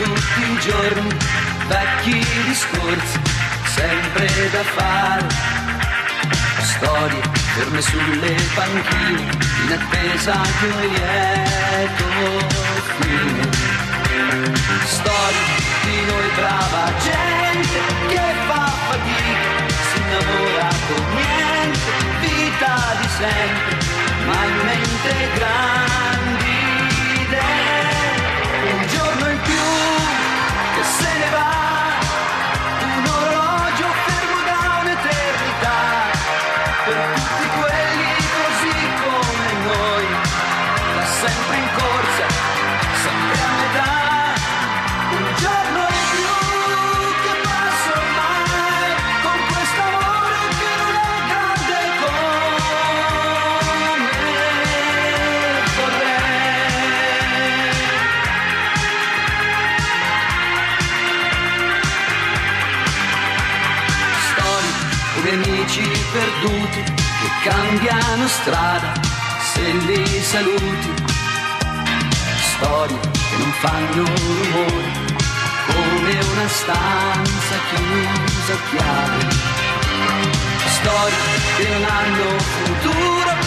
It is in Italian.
tutti i giorni, vecchi discorsi, sempre da fare, storie ferme sulle panchine, in attesa di un lieto fine, storie di noi brava gente che fa fatica, si innamora con niente, vita di sempre, ma in mente grandi idee, un giorno in più che se ne va, un orologio fermo da un'eternità, per tutti quelli così come noi, da sempre in corsa, sempre a metà, un giorno in più che passa ormai, con quest'amore che non è grande come vorrei. Storie di amici perduti che cambiano strada se li saluti, storie che non fanno rumore come una stanza chiusa a chiave, storie che non hanno futuro